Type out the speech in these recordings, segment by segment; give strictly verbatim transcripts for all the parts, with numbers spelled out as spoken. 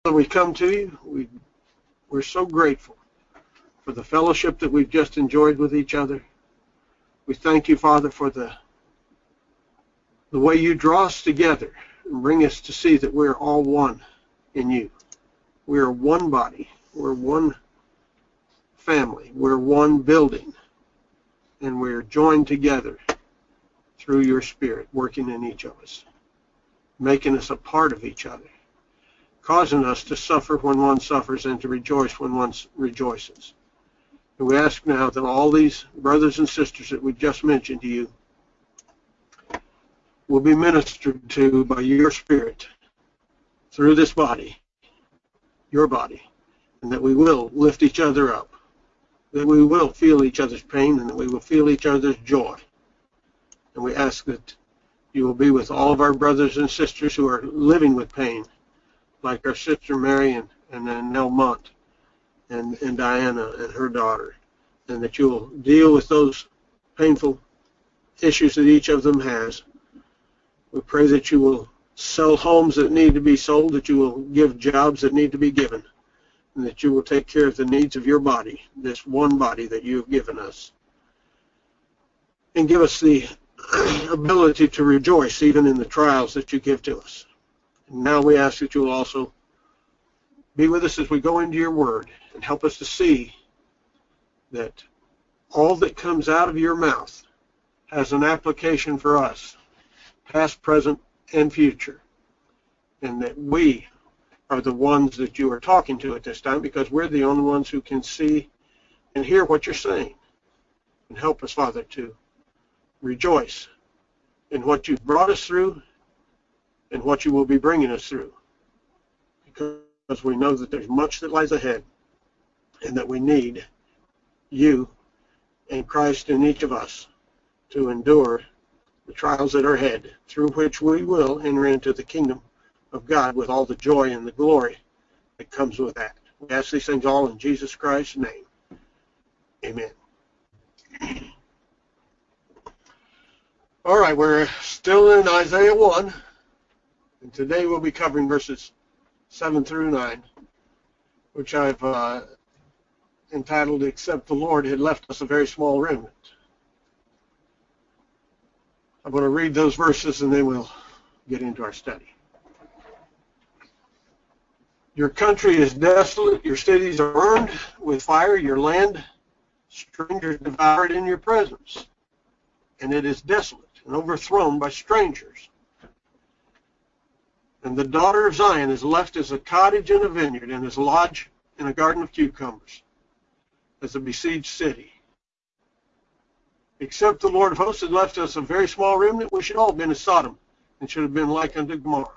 we come to you. We, we're so grateful for the fellowship that we've just enjoyed with each other. We thank you, Father, for the, the way you draw us together and bring us to see that we're all one in you. We're one body. We're one family. We're one building. And we're joined together through your Spirit working in each of us, making us a part of each other, causing us to suffer when one suffers and to rejoice when one rejoices. And we ask now that all these brothers and sisters that we just mentioned to you will be ministered to by your Spirit through this body, your body, and that we will lift each other up, that we will feel each other's pain, and that we will feel each other's joy. And we ask that you will be with all of our brothers and sisters who are living with pain, like our sister Mary and, and then Nelmont and, and Diana and her daughter, and that you will deal with those painful issues that each of them has. We pray that you will sell homes that need to be sold, that you will give jobs that need to be given, and that you will take care of the needs of your body, this one body that you have given us. And give us the ability to rejoice even in the trials that you give to us. And now we ask that you will also be with us as we go into your word and help us to see that all that comes out of your mouth has an application for us, past, present, and future, and that we are the ones that you are talking to at this time because we're the only ones who can see and hear what you're saying. And help us, Father, to rejoice in what you've brought us through and what you will be bringing us through, because we know that there's much that lies ahead and that we need you and Christ in each of us to endure the trials that are ahead, through which we will enter into the kingdom of God with all the joy and the glory that comes with that. We ask these things all in Jesus Christ's name. Amen. All right, we're still in Isaiah one, and today we'll be covering verses seven through nine, which I've uh, entitled, Except the Lord Had Left Us a Very Small Remnant. I'm going to read those verses and then we'll get into our study. Your country is desolate, your cities are burned with fire, your land, strangers devoured in your presence, and it is desolate and overthrown by strangers. And the daughter of Zion is left as a cottage in a vineyard and is lodged in a garden of cucumbers, as a besieged city. Except the Lord of hosts had left us a very small remnant, we should all have been as Sodom and should have been like unto Gomorrah.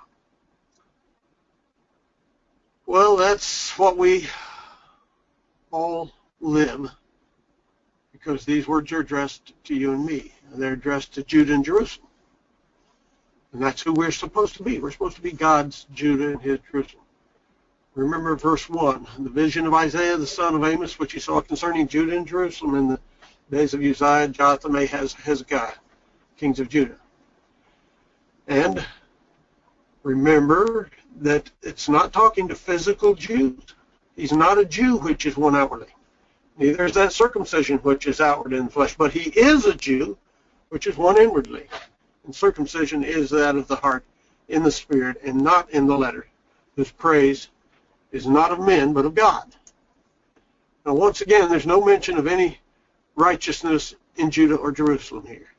Well, that's what we all live, because these words are addressed to you and me. They're addressed to Judah and Jerusalem. And that's who we're supposed to be. We're supposed to be God's Judah and his Jerusalem. Remember verse one, the vision of Isaiah the son of Amos, which he saw concerning Judah and Jerusalem in the days of Uzziah, Jotham, Ahaz, Hezekiah, kings of Judah. And remember that it's not talking to physical Jews. He's not a Jew which is one outwardly. Neither is that circumcision which is outward in the flesh, but he is a Jew which is one inwardly. And circumcision is that of the heart in the spirit and not in the letter, whose praise is not of men but of God. Now once again, there's no mention of any righteousness in Judah or Jerusalem here.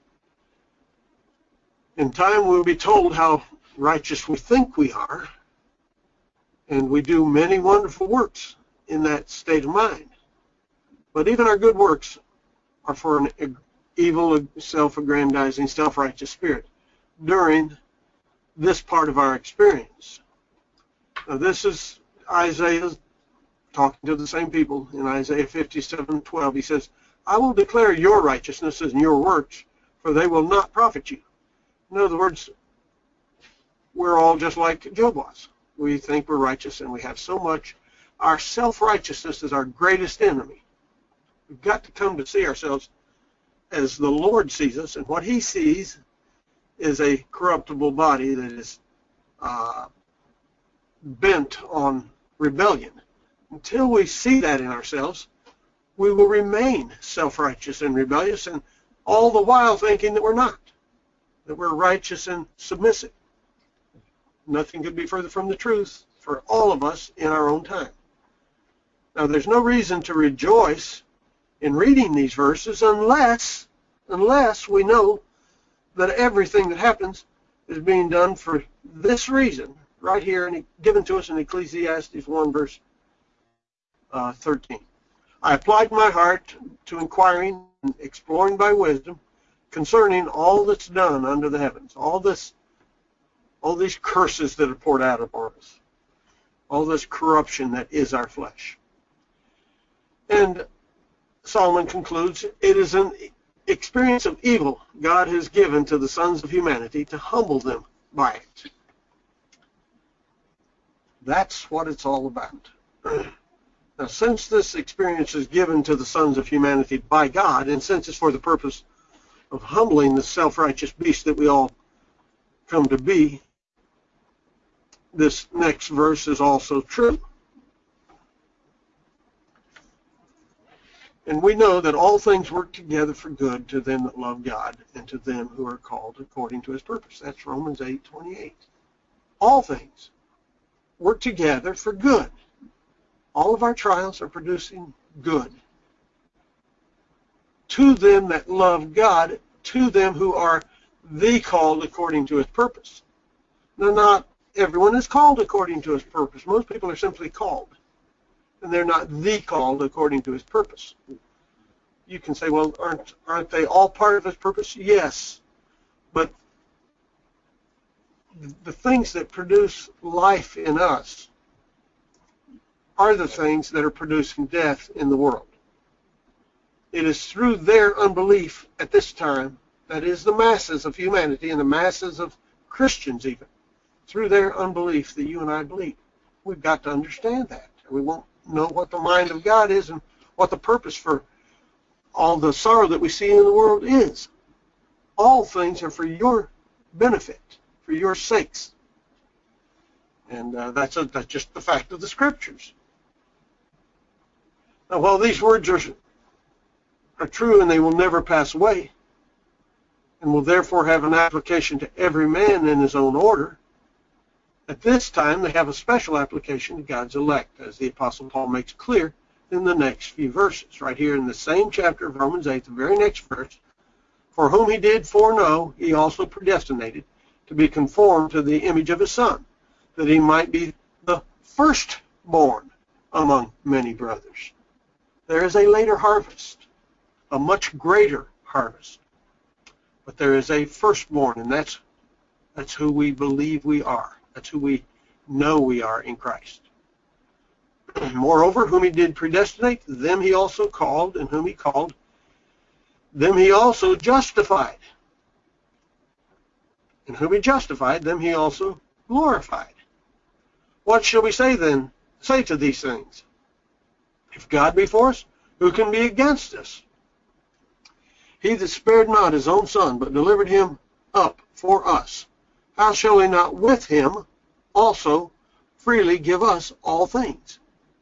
In time we'll be told how righteous we think we are, and we do many wonderful works in that state of mind. But even our good works are for an evil, self-aggrandizing, self-righteous spirit during this part of our experience. Now this is Isaiah talking to the same people in Isaiah fifty-seven twelve. He says, I will declare your righteousnesses and your works, for they will not profit you. In other words, we're all just like Job was. We think we're righteous and we have so much. Our self-righteousness is our greatest enemy. We've got to come to see ourselves as the Lord sees us, and what he sees is a corruptible body that is uh, bent on rebellion. Until we see that in ourselves, we will remain self-righteous and rebellious, and all the while thinking that we're not, that we're righteous and submissive. Nothing could be further from the truth for all of us in our own time. Now, there's no reason to rejoice in reading these verses unless, unless we know that everything that happens is being done for this reason, right here and given to us in Ecclesiastes one, verse uh, thirteen. I applied my heart to inquiring and exploring by wisdom concerning all that's done under the heavens, all this, all these curses that are poured out upon us, all this corruption that is our flesh. And Solomon concludes, it is an experience of evil God has given to the sons of humanity to humble them by it. That's what it's all about. Now, since this experience is given to the sons of humanity by God, and since it's for the purpose of humbling the self-righteous beast that we all come to be, this next verse is also true. And we know that all things work together for good to them that love God and to them who are called according to his purpose. That's Romans eight twenty-eight. All things work together for good. All of our trials are producing good. To them that love God, to them who are the called according to his purpose. Now, not everyone is called according to his purpose. Most people are simply called, and they're not the called according to his purpose. You can say, well, aren't, aren't they all part of his purpose? Yes, but the things that produce life in us are the things that are producing death in the world. It is through their unbelief at this time, that is the masses of humanity and the masses of Christians even, through their unbelief that you and I believe. We've got to understand that. We won't know what the mind of God is and what the purpose for all the sorrow that we see in the world is. All things are for your benefit, for your sakes. And uh, that's, a, that's just the fact of the Scriptures. Now, while these words are, are true and they will never pass away, and will therefore have an application to every man in his own order, at this time they have a special application to God's elect, as the Apostle Paul makes clear in the next few verses. Right here in the same chapter of Romans eight, the very next verse, for whom he did foreknow, he also predestinated to be conformed to the image of his Son, that he might be the firstborn among many brothers. There is a later harvest, a much greater harvest. But there is a firstborn, and that's, that's who we believe we are. That's who we know we are in Christ. Moreover, whom he did predestinate, them he also called, and whom he called, them he also justified. And whom he justified, them he also glorified. What shall we say then, say to these things? If God be for us, who can be against us? He that spared not his own Son, but delivered him up for us, how shall he not with him also freely give us all things?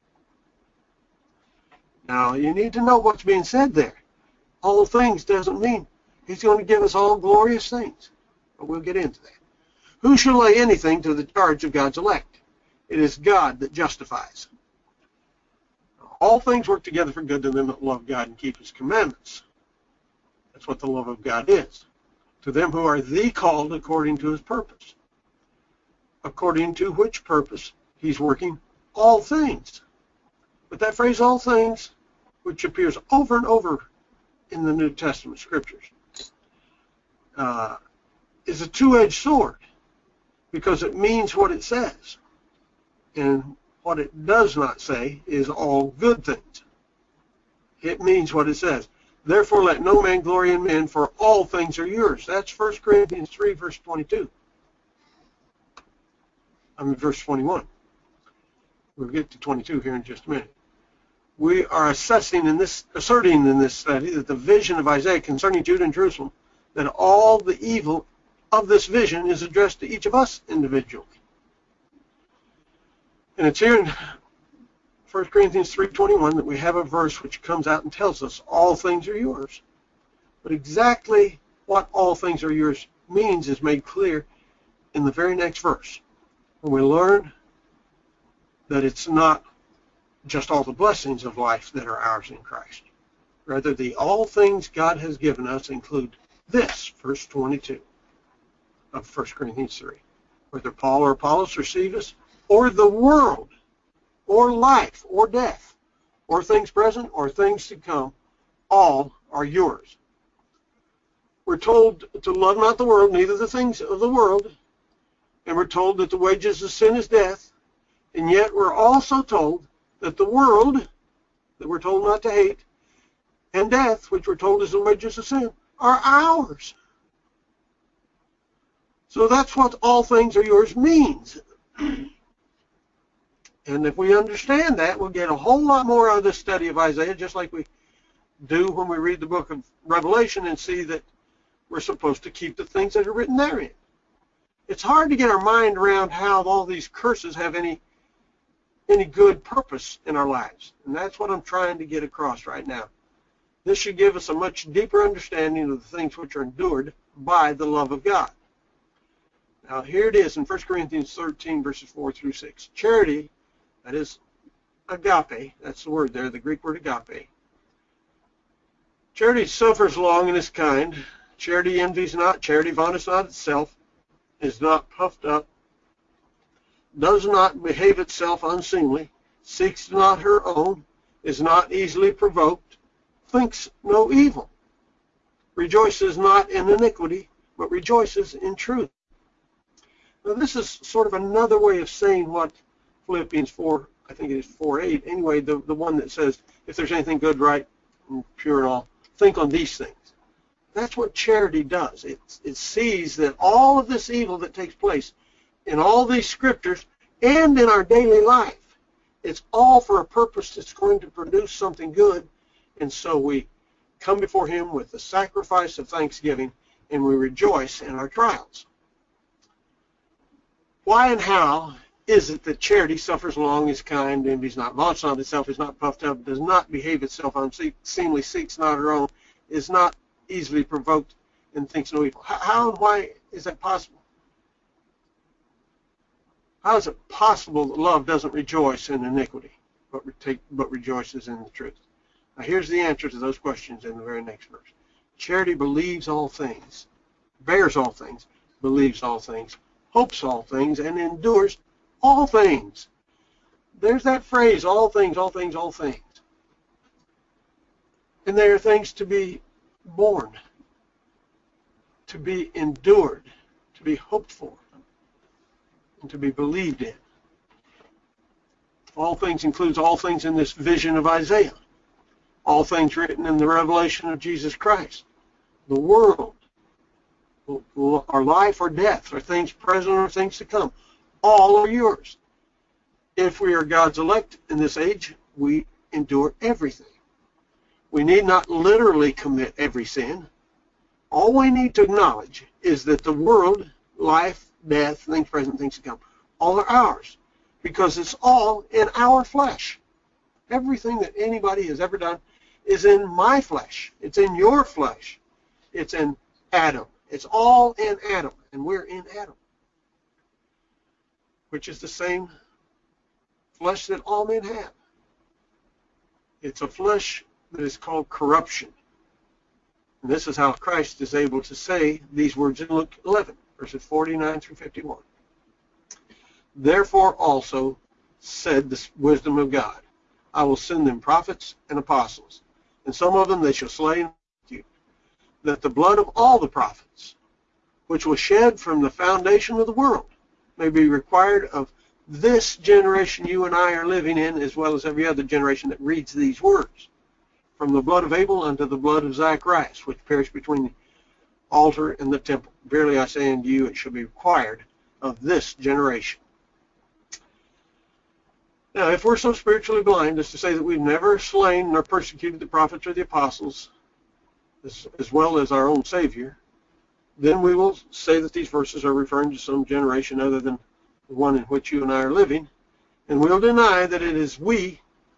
Now, you need to know what's being said there. All things doesn't mean he's going to give us all glorious things. But we'll get into that. Who shall lay anything to the charge of God's elect? It is God that justifies. All things work together for good to them that love God and keep his commandments. That's what the love of God is. To them who are the called according to his purpose. According to which purpose he's working all things. But that phrase, all things, which appears over and over in the New Testament scriptures, uh, is a two-edged sword, because it means what it says. And what it does not say is all good things. It means what it says. Therefore let no man glory in men, for all things are yours. That's First Corinthians three, verse twenty-two. I mean, verse twenty-one. We'll get to twenty-two here in just a minute. We are assessing in this, asserting in this study that the vision of Isaiah concerning Judah and Jerusalem, that all the evil of this vision is addressed to each of us individually. And it's here in First Corinthians three twenty-one that we have a verse which comes out and tells us all things are yours. But exactly what all things are yours means is made clear in the very next verse, when we learn that it's not just all the blessings of life that are ours in Christ. Rather, the all things God has given us include this, verse twenty-two of First Corinthians three. Whether Paul or Apollos receive us, or the world, or life, or death, or things present, or things to come, all are yours. We're told to love not the world, neither the things of the world, and we're told that the wages of sin is death, and yet we're also told that the world, that we're told not to hate, and death, which we're told is the wages of sin, are ours. So that's what all things are yours means. And if we understand that, we'll get a whole lot more out of this study of Isaiah, just like we do when we read the book of Revelation and see that we're supposed to keep the things that are written therein. It's hard to get our mind around how all these curses have any any good purpose in our lives. And that's what I'm trying to get across right now. This should give us a much deeper understanding of the things which are endured by the love of God. Now here it is in First Corinthians thirteen, verses four through six. Charity, that is agape, that's the word there, the Greek word agape. Charity suffers long and is kind. Charity envies not. Charity vaunteth not itself, is not puffed up, does not behave itself unseemly, seeks not her own, is not easily provoked, thinks no evil, rejoices not in iniquity, but rejoices in truth. Now this is sort of another way of saying what Philippians four, I think it is four eight, anyway, the, the one that says, if there's anything good, right, and pure and all, think on these things. That's what charity does. It, it sees that all of this evil that takes place in all these scriptures and in our daily life, it's all for a purpose that's going to produce something good. And so we come before him with the sacrifice of thanksgiving and we rejoice in our trials. Why and how is it that charity suffers long, is kind, envies not, vaunts not itself, is not puffed up, does not behave itself unseemly, seeks not her own, is not easily provoked, and thinks no evil? How and why is that possible? How is it possible that love doesn't rejoice in iniquity, but, re- but rejoices in the truth? Now here's the answer to those questions in the very next verse. Charity believes all things, bears all things, believes all things, hopes all things, and endures all things. There's that phrase, all things, all things, all things. And they are things to be borne, to be endured, to be hoped for, and to be believed in. All things includes all things in this vision of Isaiah, all things written in the revelation of Jesus Christ, the world, or life or death, or things present or things to come. All are yours. If we are God's elect in this age, we endure everything. We need not literally commit every sin. All we need to acknowledge is that the world, life, death, things present, things to come, all are ours, because it's all in our flesh. Everything that anybody has ever done is in my flesh. It's in your flesh. It's in Adam. It's all in Adam, and we're in Adam, which is the same flesh that all men have. It's a flesh that is called corruption. And this is how Christ is able to say these words in Luke eleven, verses forty-nine through fifty-one. Therefore also said the wisdom of God, I will send them prophets and apostles, and some of them they shall slay and persecute, that the blood of all the prophets, which was shed from the foundation of the world, may be required of this generation you and I are living in, as well as every other generation that reads these words. From the blood of Abel unto the blood of Zacharias, which perished between the altar and the temple. Verily I say unto you, it shall be required of this generation. Now, if we're so spiritually blind as to say that we've never slain nor persecuted the prophets or the apostles, as, as well as our own Savior, then we will say that these verses are referring to some generation other than the one in which you and I are living, and we'll deny that it is we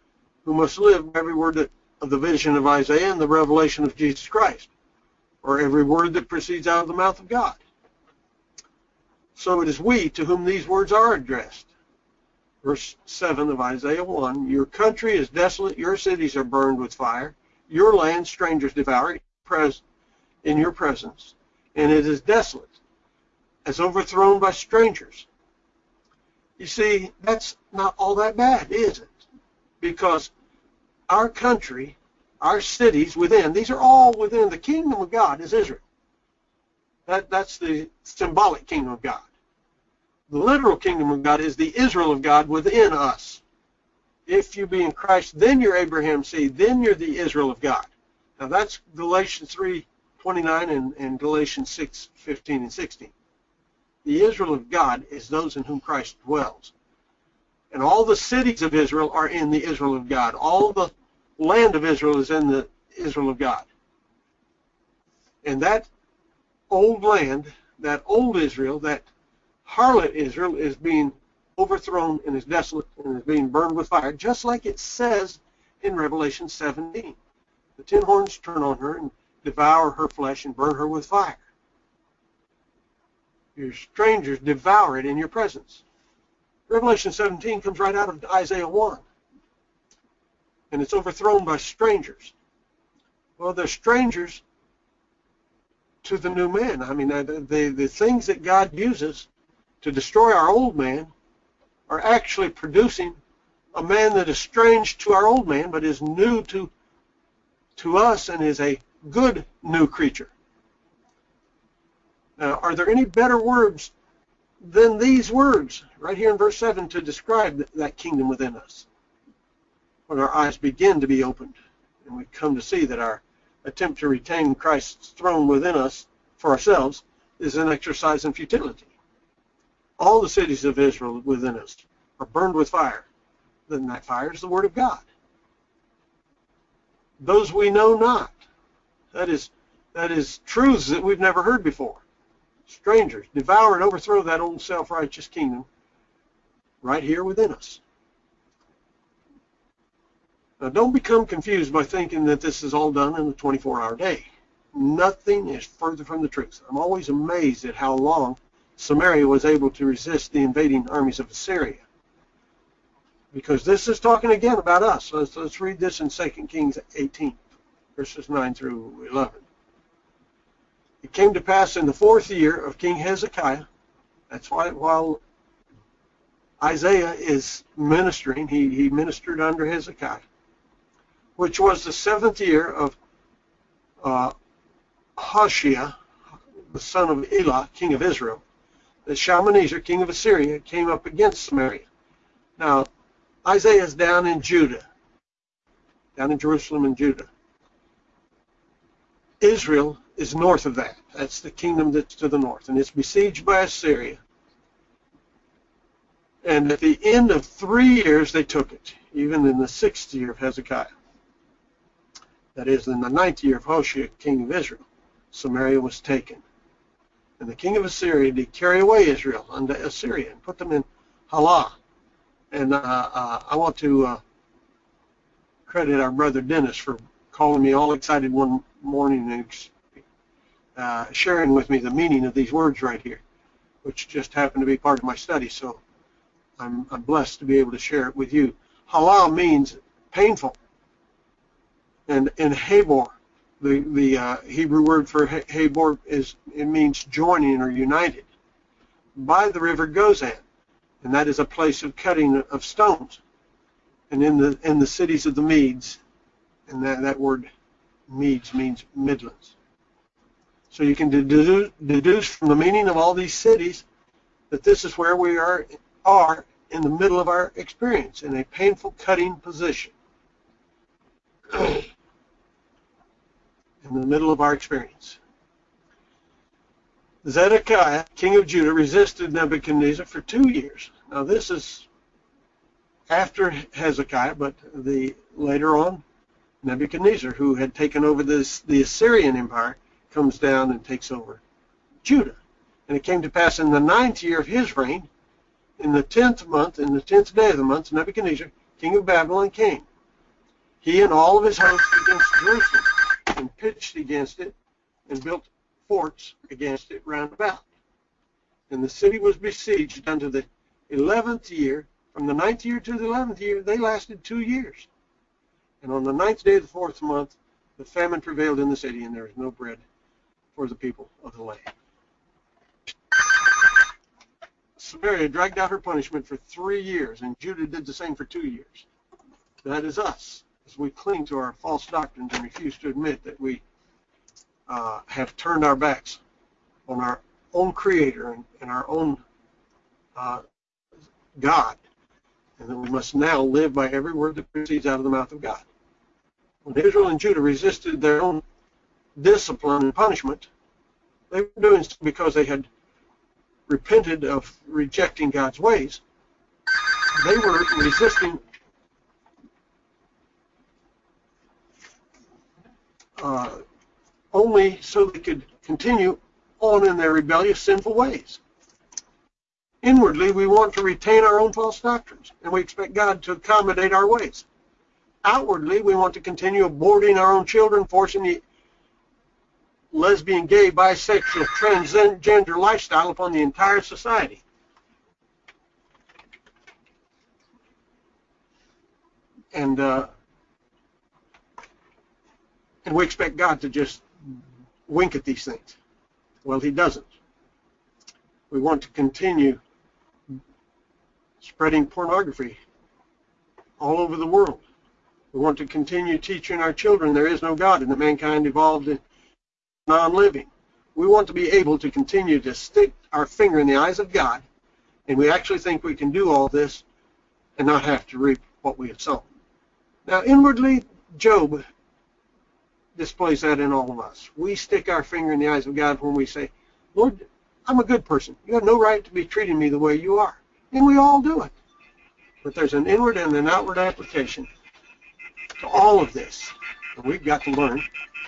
who must live by every word that, of the vision of Isaiah and the revelation of Jesus Christ, or every word that proceeds out of the mouth of God. So it is we to whom these words are addressed. Verse seven of Isaiah one, your country is desolate, your cities are burned with fire, your land strangers devour in your presence, and it is desolate, as overthrown by strangers. You see, that's not all that bad, is it? Because our country, our cities within, these are all within the kingdom of God is Israel. That, that's the symbolic kingdom of God. The literal kingdom of God is the Israel of God within us. If you be in Christ, then you're Abraham's seed, then you're the Israel of God. Now that's Galatians three twenty-nine and, and Galatians six fifteen and sixteen. The Israel of God is those in whom Christ dwells. And all the cities of Israel are in the Israel of God. All the land of Israel is in the Israel of God. And that old land, that old Israel, that harlot Israel is being overthrown and is desolate and is being burned with fire, just like it says in Revelation seventeen. The ten horns turn on her and devour her flesh and burn her with fire. Your strangers devour it in your presence. Revelation seventeen comes right out of Isaiah one. And it's overthrown by strangers. Well, they're strangers to the new man. I mean, the, the, the things that God uses to destroy our old man are actually producing a man that is strange to our old man, but is new to, to us and is a good new creature. Now, are there any better words than these words right here in verse seven to describe that kingdom within us? When our eyes begin to be opened and we come to see that our attempt to retain Christ's throne within us for ourselves is an exercise in futility. All the cities of Israel within us are burned with fire. Then that fire is the word of God. Those we know not. That is, that is truths that we've never heard before. Strangers devour and overthrow that old self-righteous kingdom right here within us. Now, don't become confused by thinking that this is all done in a twenty-four hour day. Nothing is further from the truth. I'm always amazed at how long Samaria was able to resist the invading armies of Assyria. Because this is talking again about us. Let's, let's read this in Second Kings eighteen, verses nine through eleven. It came to pass in the fourth year of King Hezekiah, that's why while Isaiah is ministering, he, he ministered under Hezekiah, which was the seventh year of uh, Hoshea, the son of Elah, king of Israel, that Shalmaneser, king of Assyria, came up against Samaria. Now, Isaiah is down in Judah, down in Jerusalem and Judah. Israel is north of that. That's the kingdom that's to the north, and it's besieged by Assyria. And at the end of three years, they took it, even in the sixth year of Hezekiah. That is, in the ninth year of Hoshea, king of Israel, Samaria was taken. And the king of Assyria did carry away Israel unto Assyria and put them in Halah. And uh, uh, I want to uh, credit our brother Dennis for calling me all excited one morning and uh, sharing with me the meaning of these words right here, which just happened to be part of my study. So I'm, I'm blessed to be able to share it with you. Halah means painful. And in Habor, the, the uh, Hebrew word for Habor is, it means joining or united, by the river Gozan. And that is a place of cutting of stones. And in the in the cities of the Medes, and that, that word Medes means Midlands. So you can deduce, deduce from the meaning of all these cities that this is where we are, are in the middle of our experience, in a painful cutting position. In the middle of our experience. Zedekiah, king of Judah, resisted Nebuchadnezzar for two years. Now this is after Hezekiah, but the later on, Nebuchadnezzar, who had taken over this, the Assyrian Empire, comes down and takes over Judah. And it came to pass in the ninth year of his reign, in the tenth month, in the tenth day of the month, Nebuchadnezzar, king of Babylon, came. he and all of his hosts against Jerusalem, and pitched against it, and built forts against it round about. And the city was besieged unto the eleventh year. From the ninth year to the eleventh year, they lasted two years. And on the ninth day of the fourth month, the famine prevailed in the city, and there was no bread for the people of the land. Samaria dragged out her punishment for three years, and Judah did the same for two years. That is us, as we cling to our false doctrines and refuse to admit that we uh, have turned our backs on our own Creator and, and our own uh, God, and that we must now live by every word that proceeds out of the mouth of God. When Israel and Judah resisted their own discipline and punishment, they were doing so because they had repented of rejecting God's ways. They were resisting uh, only so they could continue on in their rebellious, sinful ways. Inwardly, we want to retain our own false doctrines, and we expect God to accommodate our ways. Outwardly, we want to continue aborting our own children, forcing the lesbian, gay, bisexual, transgender lifestyle upon the entire society. And uh, and we expect God to just wink at these things. Well, he doesn't. We want to continue spreading pornography all over the world. We want to continue teaching our children there is no God and that mankind evolved in non-living. We want to be able to continue to stick our finger in the eyes of God, and we actually think we can do all this and not have to reap what we have sown. Now, inwardly, Job displays that in all of us. We stick our finger in the eyes of God when we say, Lord, I'm a good person. You have no right to be treating me the way you are. And we all do it. But there's an inward and an outward application to all of this. And we've got to learn.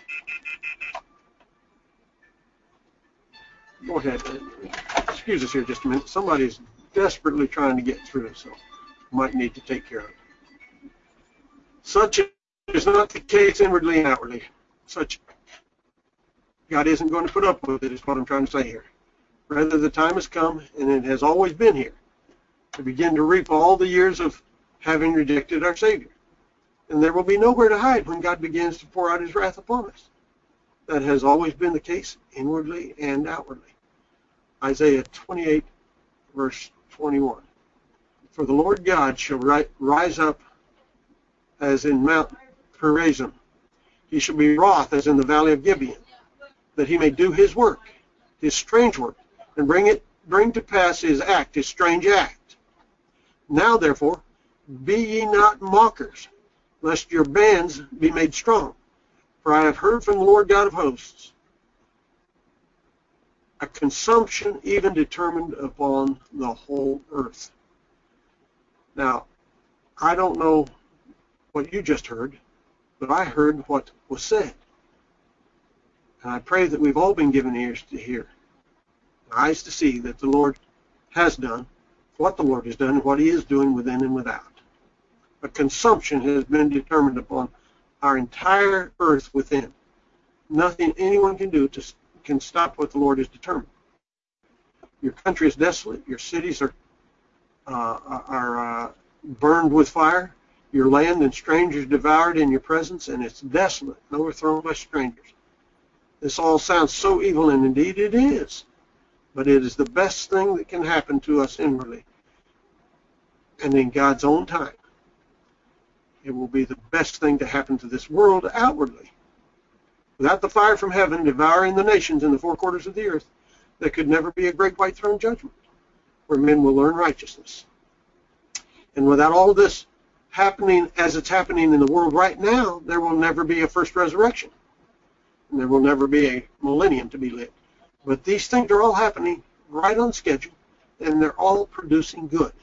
Go ahead. Excuse us here just a minute. Somebody's desperately trying to get through, so might need to take care of it. Such is not the case inwardly and outwardly. Such God isn't going to put up with it, is what I'm trying to say here. Rather, the time has come, and it has always been here, to begin to reap all the years of having rejected our Savior. And there will be nowhere to hide when God begins to pour out his wrath upon us. That has always been the case, inwardly and outwardly. Isaiah twenty-eight, verse twenty-one. For the Lord God shall rise up as in Mount Perazim. He shall be wroth as in the valley of Gibeon, that he may do his work, his strange work, and bring it bring to pass his act, his strange act. Now therefore, be ye not mockers, lest your bands be made strong. For I have heard from the Lord God of hosts a consumption even determined upon the whole earth. Now, I don't know what you just heard, but I heard what was said. And I pray that we've all been given ears to hear, eyes to see that the Lord has done, what the Lord has done, and what he is doing within and without. A consumption has been determined upon our entire earth within. Nothing anyone can do to, can stop what the Lord has determined. Your country is desolate. Your cities are, uh, are uh, burned with fire. Your land and strangers devoured in your presence, and it's desolate and overthrown by strangers. This all sounds so evil, and indeed it is. But it is the best thing that can happen to us inwardly. And in God's own time, it will be the best thing to happen to this world outwardly. Without the fire from heaven devouring the nations in the four quarters of the earth, there could never be a great white throne judgment where men will learn righteousness. And without all this happening as it's happening in the world right now, there will never be a first resurrection. And there will never be a millennium to be lived. But these things are all happening right on schedule, and they're all producing good.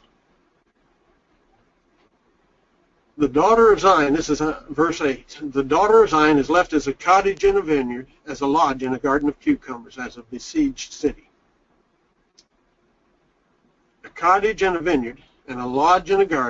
The daughter of Zion, this is verse eight, the daughter of Zion is left as a cottage in a vineyard, as a lodge in a garden of cucumbers, as a besieged city. A cottage and a vineyard, and a lodge and a garden of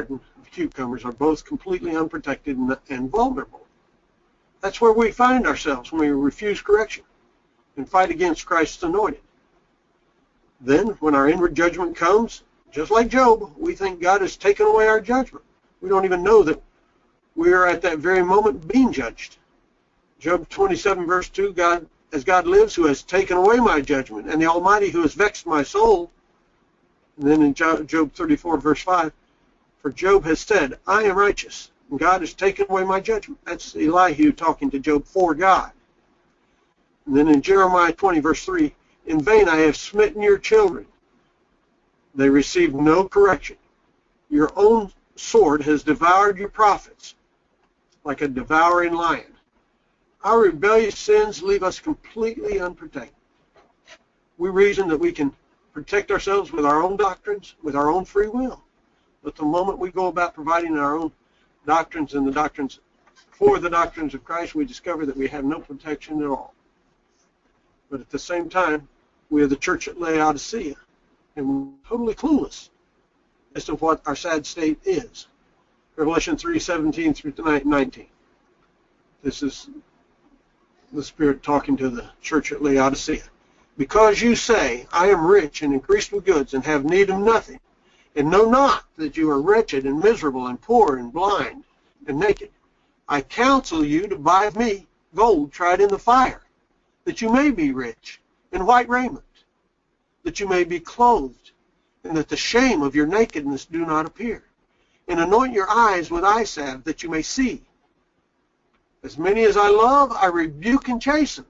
of cucumbers are both completely unprotected and, and vulnerable. That's where we find ourselves when we refuse correction and fight against Christ's anointed. Then, when our inward judgment comes, just like Job, we think God has taken away our judgment. We don't even know that we are at that very moment being judged. Job twenty-seven, verse two, God, as God lives, who has taken away my judgment, and the Almighty who has vexed my soul. And then in Job thirty-four, verse five, for Job has said, I am righteous, and God has taken away my judgment. That's Elihu talking to Job for God. And then in Jeremiah twenty, verse three, in vain I have smitten your children. They received no correction. Your own sword has devoured your prophets like a devouring lion. Our rebellious sins leave us completely unprotected. We reason that we can protect ourselves with our own doctrines, with our own free will. But the moment we go about providing our own doctrines and the doctrines for the doctrines of Christ, we discover that we have no protection at all. But at the same time, we are the church at Laodicea, and we're totally clueless as to what our sad state is. Revelation three, seventeen through nineteen. This is the Spirit talking to the church at Laodicea. Because you say, I am rich and increased with goods and have need of nothing, and know not that you are wretched and miserable and poor and blind and naked, I counsel you to buy of me gold tried in the fire, that you may be rich, and white raiment, that you may be clothed, and that the shame of your nakedness do not appear. And anoint your eyes with eye salve, that you may see. As many as I love, I rebuke and chasten.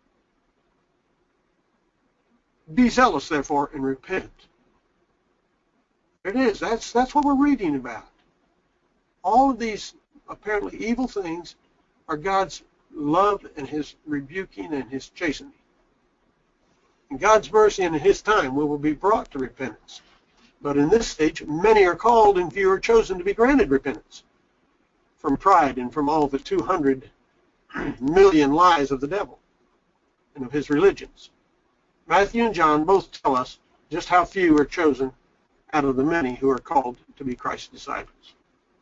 Be zealous, therefore, and repent. There it is. That's, that's what we're reading about. All of these apparently evil things are God's love and his rebuking and his chastening. In God's mercy and in his time, we will be brought to repentance. But in this stage, many are called and few are chosen to be granted repentance from pride and from all the two hundred million lies of the devil and of his religions. Matthew and John both tell us just how few are chosen out of the many who are called to be Christ's disciples.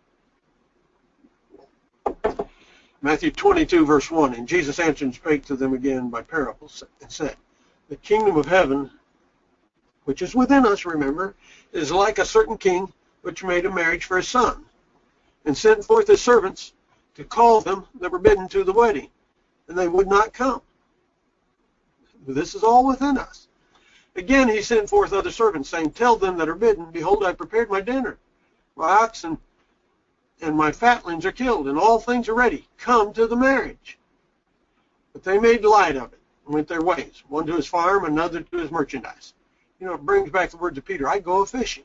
Matthew twenty-two, verse one, and Jesus answered and spake to them again by parables, and said, the kingdom of heaven, which is within us, remember, is like a certain king which made a marriage for his son, and sent forth his servants to call them that were bidden to the wedding, and they would not come. This is all within us. Again he sent forth other servants, saying, tell them that are bidden, behold, I prepared my dinner. My oxen and my fatlings are killed, and all things are ready. Come to the marriage. But they made light of it, and went their ways, one to his farm, another to his merchandise. You know, it brings back the words of Peter, I go a-fishing.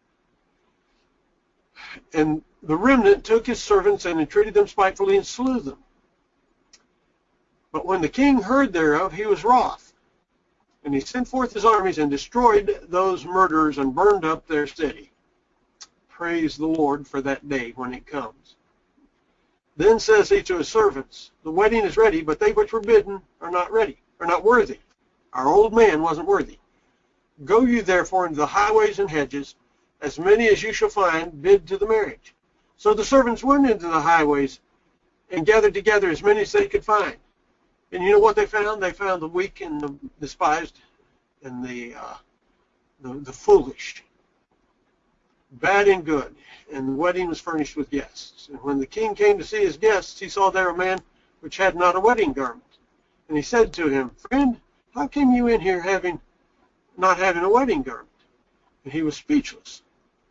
And the remnant took his servants and entreated them spitefully and slew them. But when the king heard thereof, he was wroth. And he sent forth his armies and destroyed those murderers and burned up their city. Praise the Lord for that day when it comes. Then says he to his servants, the wedding is ready, but they which were bidden are not ready, are not worthy. Our old man wasn't worthy. Go you therefore into the highways and hedges, as many as you shall find, bid to the marriage. So the servants went into the highways and gathered together as many as they could find. And you know what they found? They found the weak and the despised and the, uh, the, the foolish, bad and good. And the wedding was furnished with guests. And when the king came to see his guests, he saw there a man which had not a wedding garment. And he said to him, friend, how came you in here having not having a wedding garment? And he was speechless.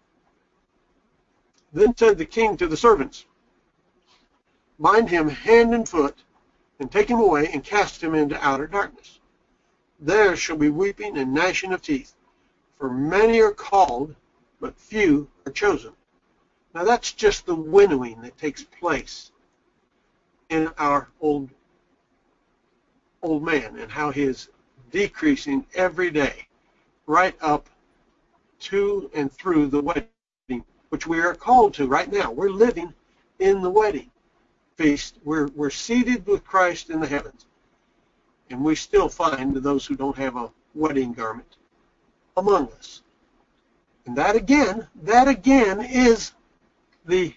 Then said the king to the servants, bind him hand and foot, and take him away, and cast him into outer darkness. There shall be weeping and gnashing of teeth, for many are called, but few are chosen. Now that's just the winnowing that takes place in our old, old man, and how he is decreasing every day, right up to and through the wedding, which we are called to right now. We're living in the wedding feast. We're, we're seated with Christ in the heavens. And we still find those who don't have a wedding garment among us. And that again, that again is the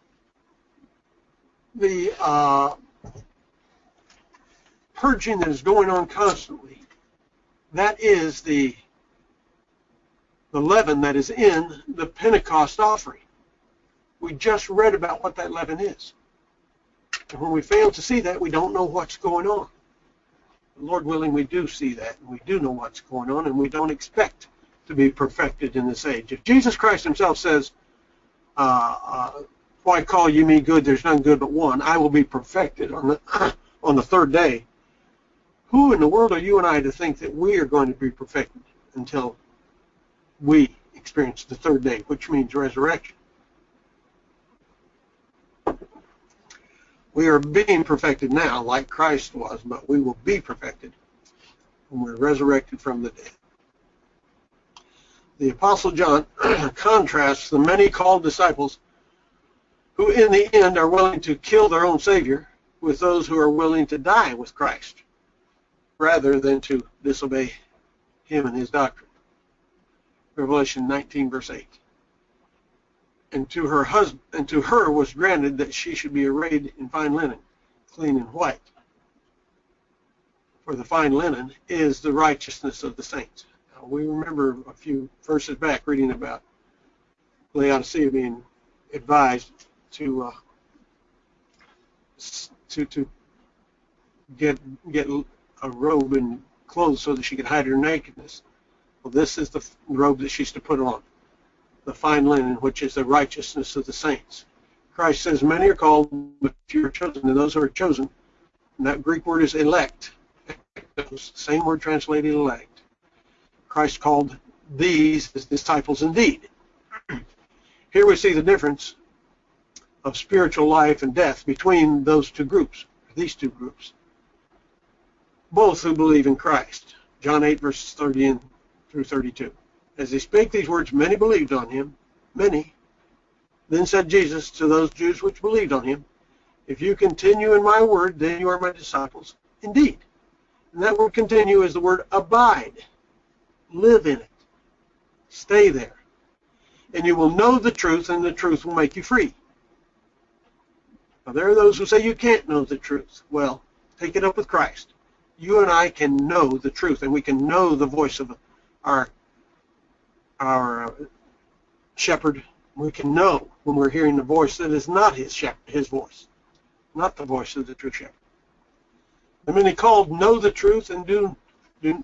the uh, purging that is going on constantly, that is the the leaven that is in the Pentecost offering. We just read about what that leaven is. And when we fail to see that, we don't know what's going on. Lord willing, we do see that, and we do know what's going on, and we don't expect to be perfected in this age. If Jesus Christ himself says, uh, uh, why call you me good? There's none good but one. I will be perfected on the, on the third day. Who in the world are you and I to think that we are going to be perfected until we experience the third day, which means resurrection? We are being perfected now like Christ was, but we will be perfected when we're resurrected from the dead. The Apostle John contrasts the many called disciples who in the end are willing to kill their own Savior with those who are willing to die with Christ rather than to disobey him and his doctrine. Revelation nineteen, verse eight. And to her husband, and to her was granted that she should be arrayed in fine linen, clean and white. For the fine linen is the righteousness of the saints. Now, we remember a few verses back reading about Laodicea being advised to uh, to to get get a robe and clothes so that she could hide her nakedness. Well, this is the robe that she's to put on, the fine linen, which is the righteousness of the saints. Christ says, many are called, but few are chosen. And those who are chosen, and that Greek word is elect, same word translated elect. Christ called these his disciples indeed. Here we see the difference of spiritual life and death between those two groups, these two groups, both who believe in Christ. John eight, verses thirty through thirty-two. As he spake these words, many believed on him, many. Then said Jesus to those Jews which believed on him, if you continue in my word, then you are my disciples indeed. And that word continue is the word abide. Live in it. Stay there. And you will know the truth, and the truth will make you free. Now, there are those who say you can't know the truth. Well, take it up with Christ. You and I can know the truth, and we can know the voice of our our uh, shepherd. We can know when we're hearing the voice that is not his shepherd, his voice, not the voice of the true shepherd. The many called know the truth and do, do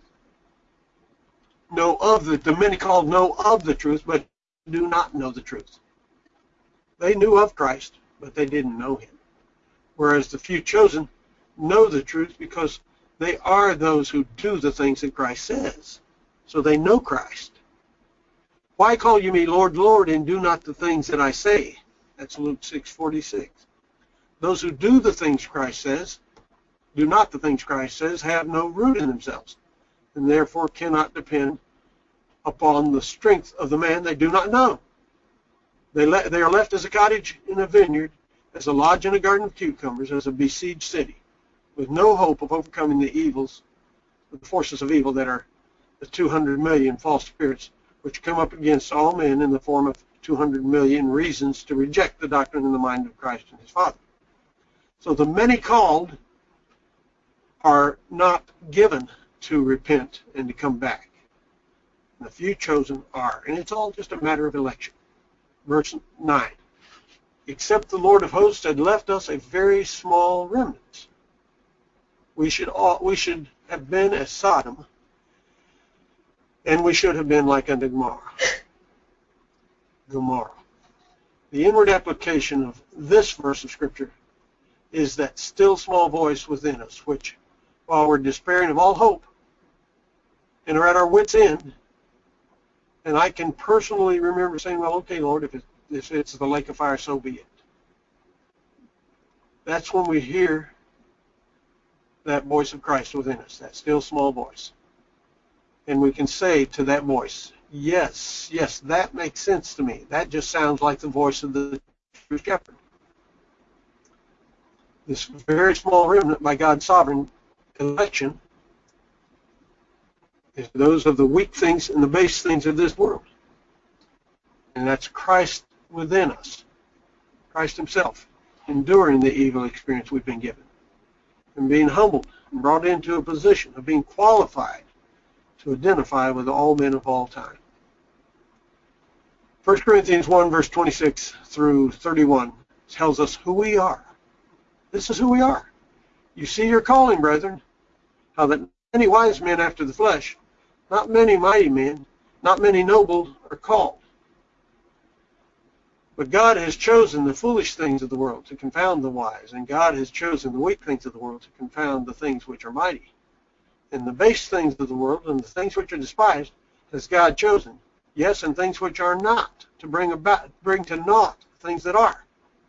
know of the, the many called know of the truth, but do not know the truth. They knew of Christ, but they didn't know him. Whereas the few chosen know the truth because they are those who do the things that Christ says. So they know Christ. Why call you me Lord, Lord, and do not the things that I say? That's Luke six forty-six. Those who do the things Christ says, do not the things Christ says, have no root in themselves, and therefore cannot depend upon the strength of the man they do not know. They, le- they are left as a cottage in a vineyard, as a lodge in a garden of cucumbers, as a besieged city, with no hope of overcoming the evils, the forces of evil that are the two hundred million false spirits which come up against all men in the form of two hundred million reasons to reject the doctrine in the mind of Christ and his Father. So the many called are not given to repent and to come back. The few chosen are. And it's all just a matter of election. Verse nine. Except the Lord of hosts had left us a very small remnant. We should all, we should have been as Sodom, and we should have been like unto Gomorrah. Gomorrah. The inward application of this verse of Scripture is that still small voice within us, which, while we're despairing of all hope and are at our wits' end, and I can personally remember saying, well, okay, Lord, if, it, if it's the lake of fire, so be it. That's when we hear that voice of Christ within us, that still small voice. And we can say to that voice, yes, yes, that makes sense to me. That just sounds like the voice of the true shepherd. This very small remnant by God's sovereign election is those of the weak things and the base things of this world. And that's Christ within us. Christ himself enduring the evil experience we've been given, and being humbled and brought into a position of being qualified to identify with all men of all time. First Corinthians one, verse twenty-six through thirty-one tells us who we are. This is who we are. You see your calling, brethren, how that many wise men after the flesh, not many mighty men, not many noble are called. But God has chosen the foolish things of the world to confound the wise, and God has chosen the weak things of the world to confound the things which are mighty. And the base things of the world and the things which are despised has God chosen, yes, and things which are not, to bring about, bring to naught things that are,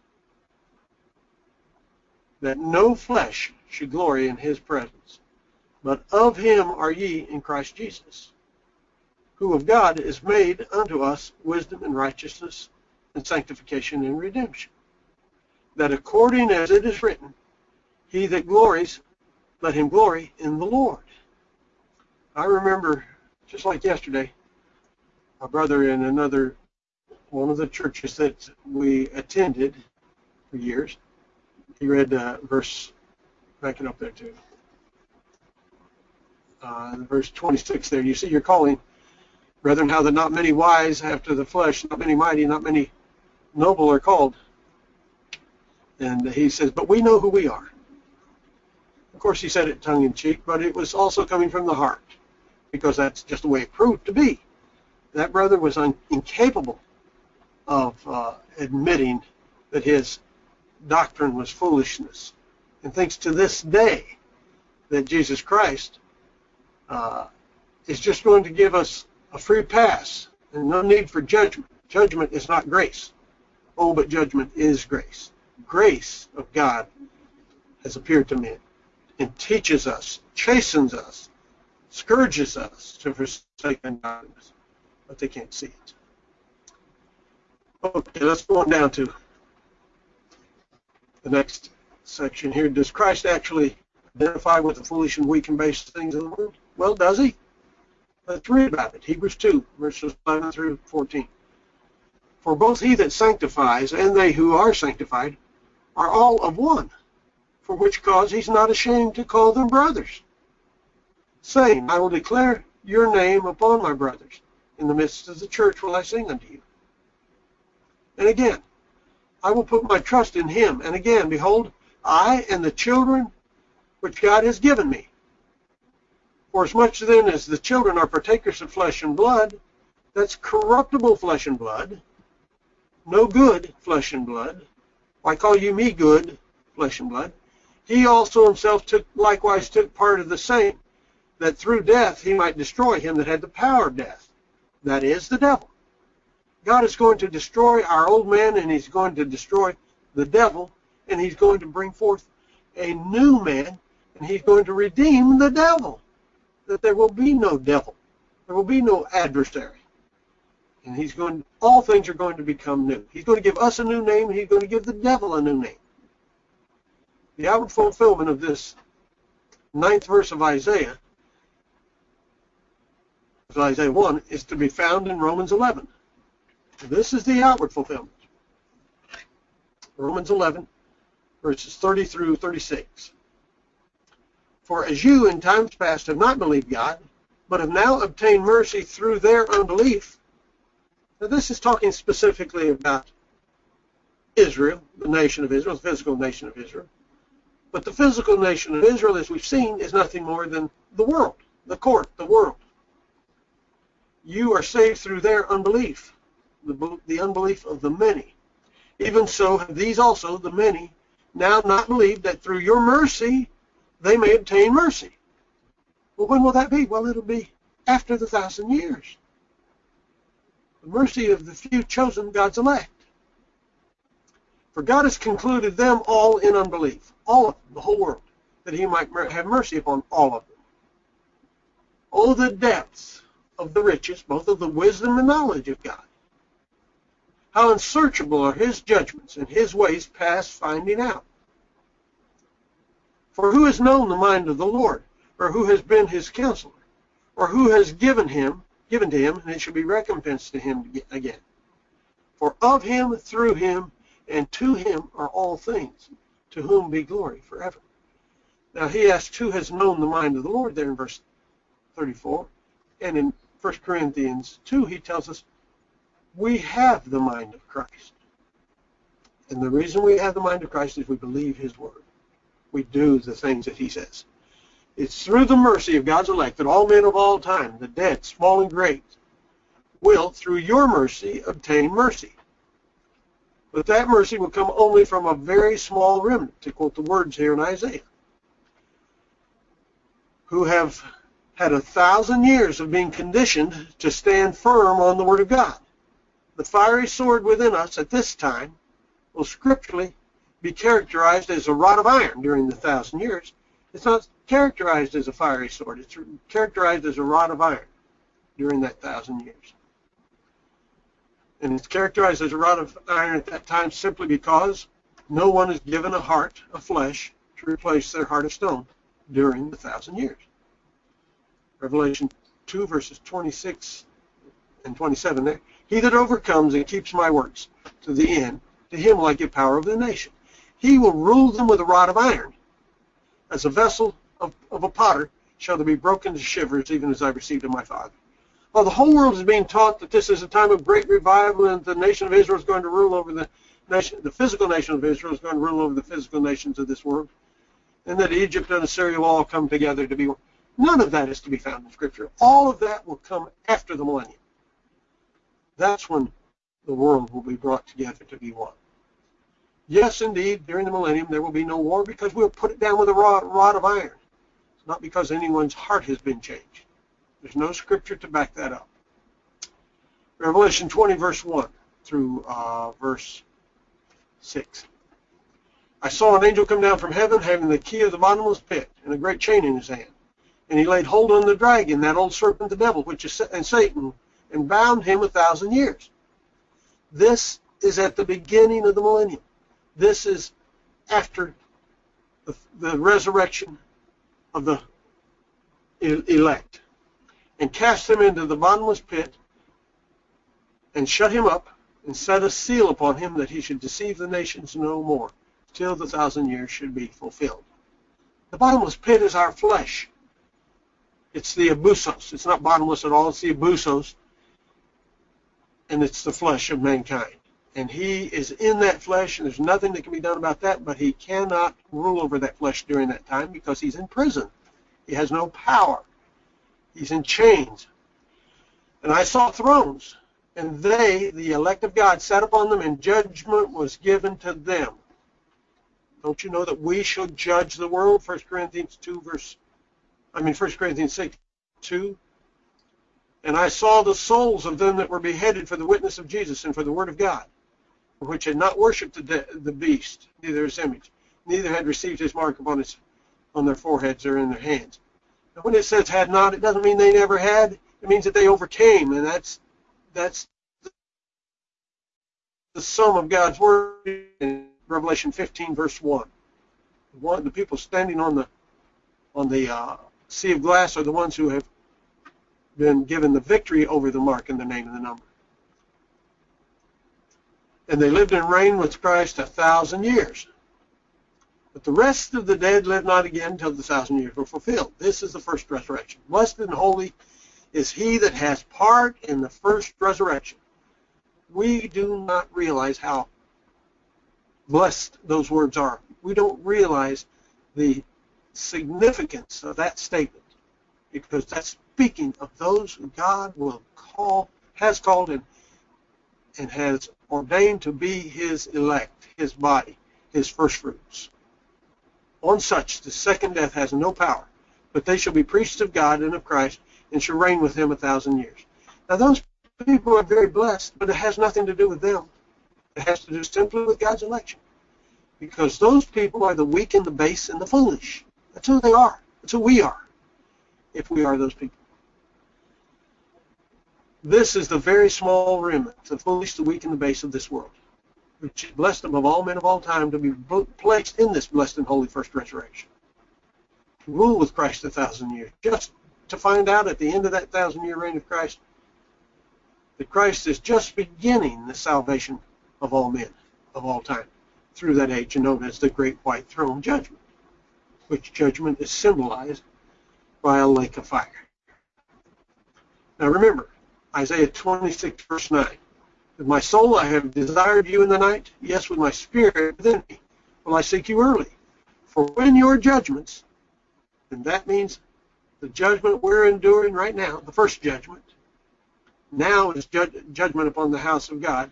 that no flesh should glory in his presence. But of him are ye in Christ Jesus, who of God is made unto us wisdom and righteousness and sanctification and redemption, that according as it is written, he that glories, let him glory in the Lord. I remember, just like yesterday, a brother in another, one of the churches that we attended for years, he read uh, verse, back it up there too, uh, verse twenty-six there. You see your calling, brethren, how that not many wise after the flesh, not many mighty, not many noble are called. And he says, but we know who we are. Of course, he said it tongue-in-cheek, but it was also coming from the heart, because that's just the way it proved to be. That brother was un- incapable of uh, admitting that his doctrine was foolishness, and thinks to this day that Jesus Christ uh, is just going to give us a free pass and no need for judgment. Judgment is not grace. Oh, but judgment is grace. Grace of God has appeared to men and teaches us, chastens us, scourges us to forsake ungodliness, but they can't see it. Okay, let's go on down to the next section here. Does Christ actually identify with the foolish and weak and base things of the world? Well, does he? Let's read about it. Hebrews two, verses eleven through fourteen. For both he that sanctifies and they who are sanctified are all of one, for which cause he's not ashamed to call them brothers, saying, I will declare your name upon my brothers. In the midst of the church will I sing unto you. And again, I will put my trust in him. And again, behold, I and the children which God has given me. For as much then as the children are partakers of flesh and blood, that's corruptible flesh and blood, no good flesh and blood, why call you me good flesh and blood? He also himself took likewise took part of the same, that through death he might destroy him that had the power of death, that is, the devil. God is going to destroy our old man, and he's going to destroy the devil, and he's going to bring forth a new man, and he's going to redeem the devil, that there will be no devil, there will be no adversary. And he's going, all things are going to become new. He's going to give us a new name, and he's going to give the devil a new name. The outward fulfillment of this ninth verse of Isaiah, of Isaiah one, is to be found in Romans eleven. This is the outward fulfillment. Romans eleven, verses thirty through thirty-six. For as you in times past have not believed God, but have now obtained mercy through their unbelief. Now this is talking specifically about Israel, the nation of Israel, the physical nation of Israel. But the physical nation of Israel, as we've seen, is nothing more than the world, the court, the world. You are saved through their unbelief, the, the unbelief of the many. Even so have these also, the many, now not believed, that through your mercy they may obtain mercy. Well, when will that be? Well, it'll be after the thousand years. The mercy of the few chosen, God's elect. For God has concluded them all in unbelief, all of them, the whole world, that he might have mercy upon all of them. Oh, the depths of the riches, both of the wisdom and knowledge of God. How unsearchable are his judgments and his ways past finding out. For who has known the mind of the Lord, or who has been his counselor, or who has given him, given to him, and it shall be recompensed to him again. For of him, through him, and to him are all things, to whom be glory forever. Now he asks, who has known the mind of the Lord there in verse thirty-four. And in First Corinthians two, he tells us, we have the mind of Christ. And the reason we have the mind of Christ is we believe his word. We do the things that he says. It's through the mercy of God's elect that all men of all time, the dead, small and great, will, through your mercy, obtain mercy. But that mercy will come only from a very small remnant, to quote the words here in Isaiah, who have had a thousand years of being conditioned to stand firm on the Word of God. The fiery sword within us at this time will scripturally be characterized as a rod of iron during the thousand years. It's not characterized as a fiery sword. It's characterized as a rod of iron during that thousand years. And it's characterized as a rod of iron at that time simply because no one is given a heart of flesh to replace their heart of stone during the thousand years. Revelation two, verses twenty-six and twenty-seven there. He that overcomes and keeps my works to the end, to him will I give power over the nation. He will rule them with a rod of iron. As a vessel of, of a potter shall they be broken to shivers, even as I received of my Father. Well, the whole world is being taught that this is a time of great revival, and the nation of Israel is going to rule over the nation, the physical nation of Israel is going to rule over the physical nations of this world, and that Egypt and Assyria will all come together to be one. None of that is to be found in Scripture. All of that will come after the millennium. That's when the world will be brought together to be one. Yes, indeed, during the millennium there will be no war because we'll put it down with a rod, rod of iron. It's not because anyone's heart has been changed. There's no Scripture to back that up. Revelation twenty, verse one through uh, verse six. I saw an angel come down from heaven having the key of the bottomless pit and a great chain in his hand. And he laid hold on the dragon, that old serpent, the devil, which is and Satan, and bound him a thousand years. This is at the beginning of the millennium. This is after the, the resurrection of the elect. And cast him into the bottomless pit, and shut him up, and set a seal upon him, that he should deceive the nations no more, till the thousand years should be fulfilled. The bottomless pit is our flesh. It's the abusos. It's not bottomless at all. It's the abusos. And it's the flesh of mankind. And he is in that flesh, and there's nothing that can be done about that, but he cannot rule over that flesh during that time because he's in prison. He has no power. He's in chains. And I saw thrones, and they, the elect of God, sat upon them, and judgment was given to them. Don't you know that we should judge the world? First Corinthians two, verse, I mean First Corinthians six, two. And I saw the souls of them that were beheaded for the witness of Jesus and for the word of God, which had not worshipped the, de- the beast, neither his image, neither had received his mark upon his, on their foreheads or in their hands. And when it says had not, it doesn't mean they never had. It means that they overcame, and that's that's the sum of God's word in Revelation fifteen, verse one. One, the people standing on the on the uh, sea of glass are the ones who have been given the victory over the mark and the name and the number. And they lived and reigned with Christ a thousand years. But the rest of the dead lived not again until the thousand years were fulfilled. This is the first resurrection. Blessed and holy is he that has part in the first resurrection. We do not realize how blessed those words are. We don't realize the significance of that statement, because that's speaking of those who God will call, has called, and, and has ordained to be his elect, his body, his first fruits. On such the second death has no power, but they shall be priests of God and of Christ, and shall reign with him a thousand years. Now those people are very blessed, but it has nothing to do with them. It has to do simply with God's election. Because those people are the weak and the base and the foolish. That's who they are. That's who we are, if we are those people. This is the very small remnant, the foolish, the weak, and the base of this world, which is blessed above all men of all time to be placed in this blessed and holy first resurrection, to rule with Christ a thousand years, just to find out at the end of that thousand-year reign of Christ that Christ is just beginning the salvation of all men, of all time through that age, known as the Great White Throne Judgment, which judgment is symbolized by a lake of fire. Now remember, Isaiah twenty-six, verse nine. With my soul I have desired you in the night, yes, with my spirit within me will I seek you early. For when your judgments, and that means the judgment we're enduring right now, the first judgment, now is ju- judgment upon the house of God.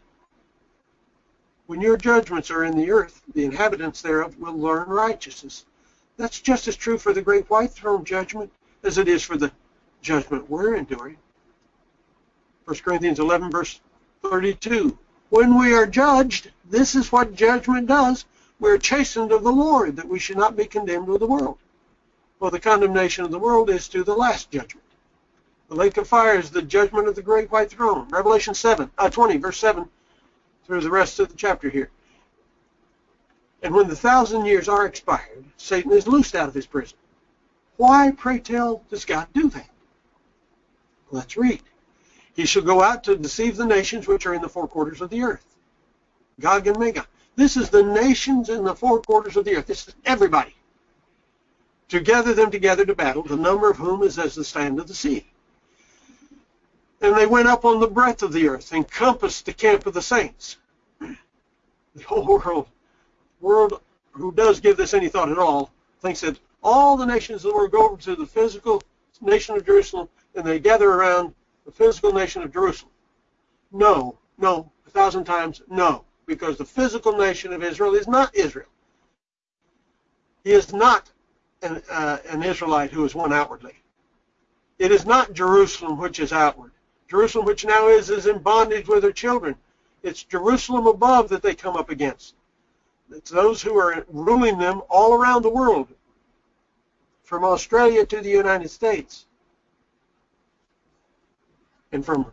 When your judgments are in the earth, the inhabitants thereof will learn righteousness. That's just as true for the Great White Throne Judgment as it is for the judgment we're enduring. First Corinthians eleven, verse thirty-two. When we are judged, this is what judgment does. We are chastened of the Lord, that we should not be condemned with the world. For the condemnation of the world is to the last judgment. The lake of fire is the judgment of the Great White Throne. Revelation seven, uh, twenty, verse seven, through the rest of the chapter here. And when the thousand years are expired, Satan is loosed out of his prison. Why, pray tell, does God do that? Let's read. He shall go out to deceive the nations which are in the four quarters of the earth. Gog and Magog. This is the nations in the four quarters of the earth. This is everybody. To gather them together to battle, the number of whom is as the sand of the sea. And they went up on the breadth of the earth, and compassed the camp of the saints. The whole world, world who does give this any thought at all, thinks that all the nations of the world go over to the physical nation of Jerusalem, and they gather around the physical nation of Jerusalem. No, no, a thousand times no, because the physical nation of Israel is not Israel. He is not an, uh, an Israelite who is one outwardly. It is not Jerusalem which is outward. Jerusalem which now is, is in bondage with her children. It's Jerusalem above that they come up against. It's those who are ruling them all around the world, from Australia to the United States, and from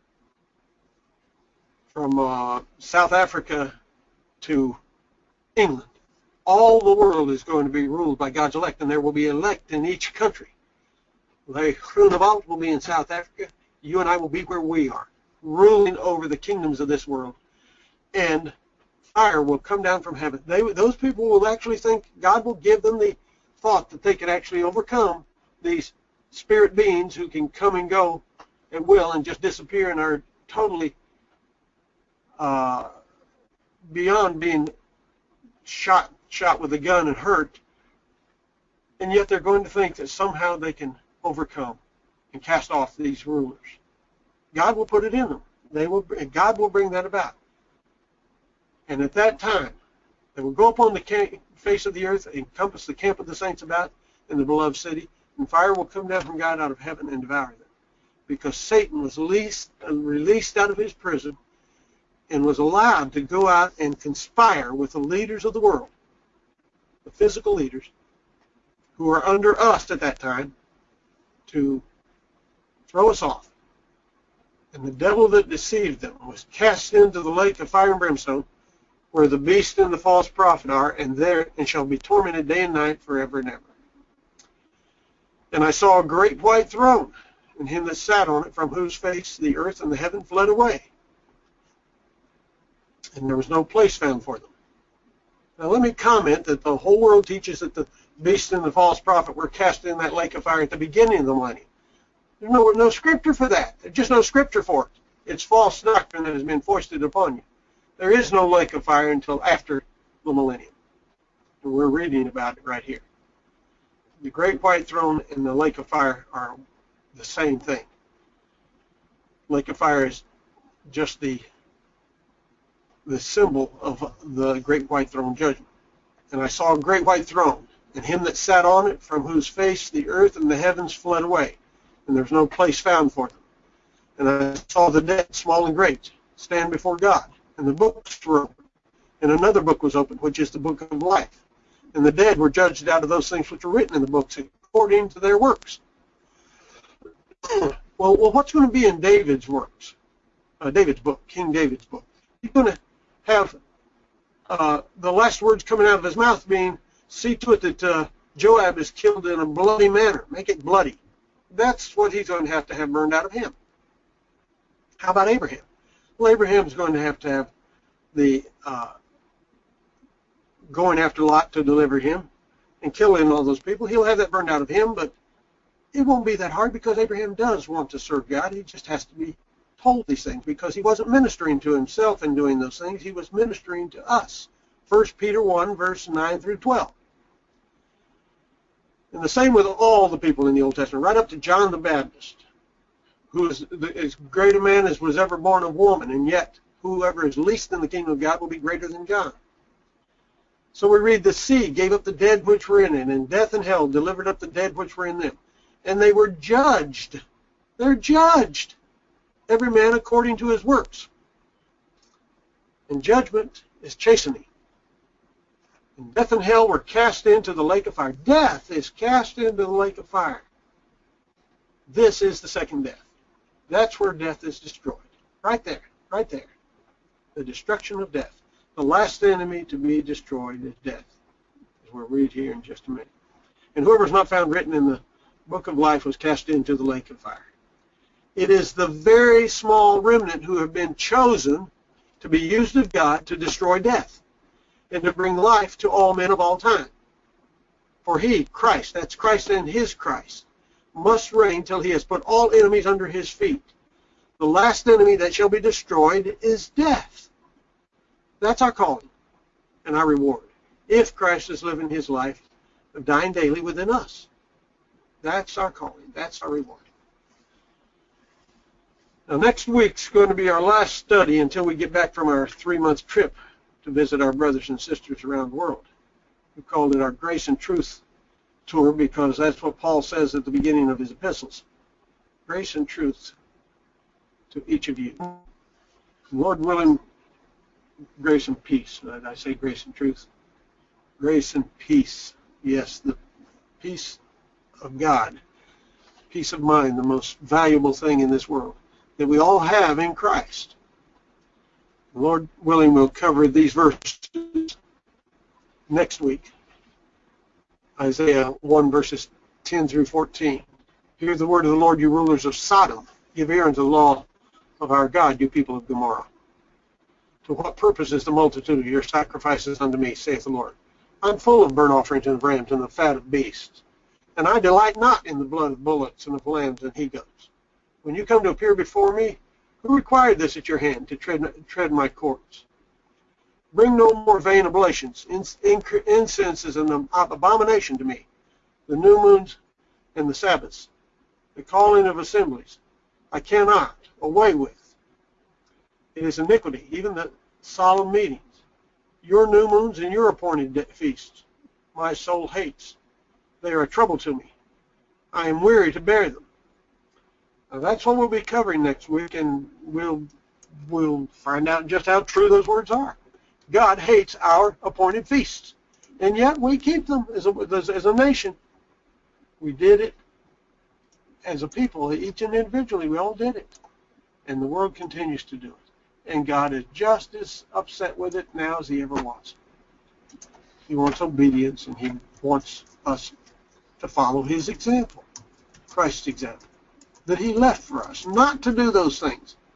from uh, South Africa to England. All the world is going to be ruled by God's elect, and there will be elect in each country. The Groenewald will be in South Africa. You and I will be where we are, ruling over the kingdoms of this world. And fire will come down from heaven. They, those people will actually think God will give them the thought that they can actually overcome these spirit beings who can come and go at will and just disappear and are totally uh, beyond being shot shot with a gun and hurt. And yet they're going to think that somehow they can overcome and cast off these rulers. God will put it in them. They will. God will bring that about. And at that time, they will go upon the face of the earth, encompass the camp of the saints about in the beloved city, and fire will come down from God out of heaven and devour them. Because Satan was released, released out of his prison and was allowed to go out and conspire with the leaders of the world, the physical leaders, who are under us at that time, to throw us off. And the devil that deceived them was cast into the lake of fire and brimstone, where the beast and the false prophet are, and there and shall be tormented day and night forever and ever. And I saw a great white throne, and him that sat on it, from whose face the earth and the heaven fled away, and there was no place found for them. Now let me comment that the whole world teaches that the beast and the false prophet were cast in that lake of fire at the beginning of the millennium. There's no, no scripture for that. There's just no scripture for it. It's false doctrine that has been foisted upon you. There is no lake of fire until after the millennium. And we're reading about it right here. The great white throne and the lake of fire are the same thing. Lake of fire is just the the symbol of the great white throne judgment. And I saw a great white throne, and him that sat on it, from whose face the earth and the heavens fled away, and there's no place found for them. And I saw the dead, small and great, stand before God, and the books were opened. And another book was opened, which is the book of life. And the dead were judged out of those things which were written in the books according to their works. well, well, what's going to be in David's works? Uh, David's book, King David's book. He's going to have uh, the last words coming out of his mouth being, see to it that uh, Joab is killed in a bloody manner. Make it bloody. That's what he's going to have to have burned out of him. How about Abraham? Well, Abraham's going to have to have the uh, going after Lot to deliver him and killing all those people. He'll have that burned out of him, but it won't be that hard because Abraham does want to serve God. He just has to be told these things because he wasn't ministering to himself in doing those things. He was ministering to us. First Peter one, verse nine through twelve. And the same with all the people in the Old Testament, right up to John the Baptist, who is as great a man as was ever born of woman, and yet whoever is least in the kingdom of God will be greater than John. So we read, the sea gave up the dead which were in it, and death and hell delivered up the dead which were in them. And they were judged. They're judged, every man according to his works. And judgment is chastening. And death and hell were cast into the lake of fire. Death is cast into the lake of fire. This is the second death. That's where death is destroyed. Right there, right there. The destruction of death. The last enemy to be destroyed is death, as we'll read here in just a minute. And whoever is not found written in the book of life was cast into the lake of fire. It is the very small remnant who have been chosen to be used of God to destroy death and to bring life to all men of all time. For he, Christ, that's Christ and his Christ, must reign till he has put all enemies under his feet. The last enemy that shall be destroyed is death. That's our calling and our reward, if Christ is living his life of dying daily within us. That's our calling. That's our reward. Now, next week's going to be our last study until we get back from our three-month trip to visit our brothers and sisters around the world. We called it our Grace and Truth tour because that's what Paul says at the beginning of his epistles. Grace and truth to each of you. Lord willing, grace and peace. Did I say grace and truth? Grace and peace. Yes, the peace of God. Peace of mind, the most valuable thing in this world that we all have in Christ. Lord willing, we'll cover these verses next week. Isaiah one, verses ten through fourteen. Hear the word of the Lord, you rulers of Sodom. Give ear unto the law of our God, you people of Gomorrah. To what purpose is the multitude of your sacrifices unto me, saith the Lord? I'm full of burnt offerings and of rams and the fat of beasts. And I delight not in the blood of bullocks and of lambs and he-goats. When you come to appear before me, who required this at your hand to tread, tread my courts? Bring no more vain oblations. Incense is an abomination to me. The new moons and the Sabbaths, the calling of assemblies, I cannot away with. It is iniquity, even the solemn meetings. Your new moons and your appointed feasts, my soul hates. They are a trouble to me. I am weary to bear them. Now, that's what we'll be covering next week, and we'll we'll find out just how true those words are. God hates our appointed feasts, and yet we keep them as a, as, as a nation. We did it as a people, each and individually. We all did it, and the world continues to do it. And God is just as upset with it now as he ever was. He wants obedience, and he wants us to follow his example, Christ's example, that he left for us, not to do those things,